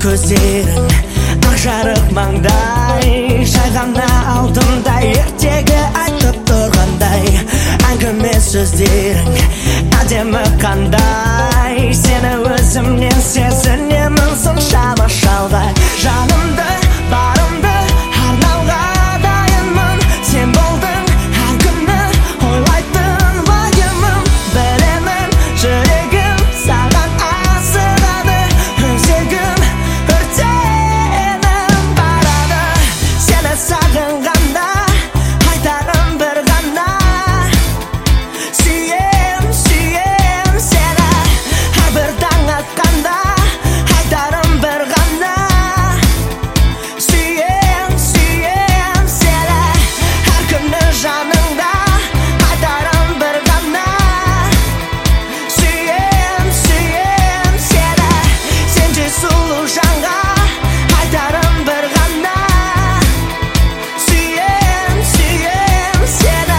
көздерің ақжарық маңдай жайғана алдымдай ертегі айтып тұрғандай әңгіме сөздерің әдемі қандай сені өзімнен сезінемін соншама шалғай жанымды барымды арнауға дайынмын сен болдың әр күні ойлайтын уайымым білемін жүрегім саған асығады өзегім өртеніп барады сені сағынғанда айтарым бір ғана сүйем сүйем сені әрбір таң атқанда айтарым бір ғана сүйем сүйем сені әр күні жаныңда айтарым бір ғана сүйем сүйем сені сендей сұлу жанға айтарым бір ғана сүйем сүйем сені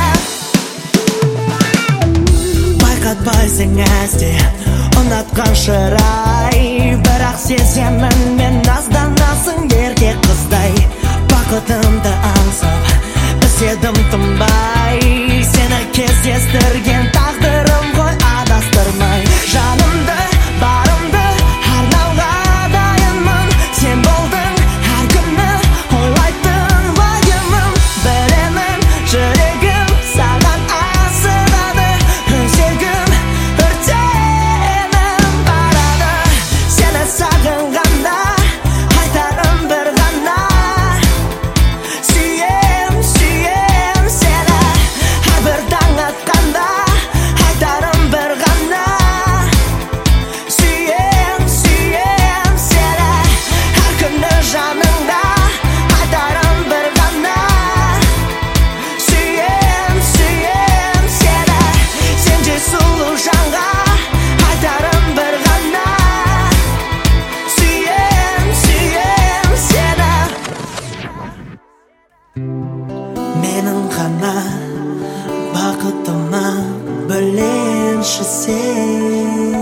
байқатпайсың әсте ұнатқан шырай бірақ сеземін мен назданасың еркек қыздай бақытымды аңсап іздедім тынбай сені кездестірген тағдырым ғой адастырмай жанымды барымды арнауға дайынмын сен болдың әр күні ойлайтын уайымым білемін жүрегім саған асығады өзегім өртеніп барады сені сағынғанда айтарым бір ғана сүйем сүйем сені әрбір таң атқанда айтарым бір ғана сүйем сүйем сені әр күні жаныңда айтарым бір ғана сүйем сүйем сені сендей сұлу жанға айтарым бір ғана сүйем сүйем сені менің ғана бақытыма бөленші сен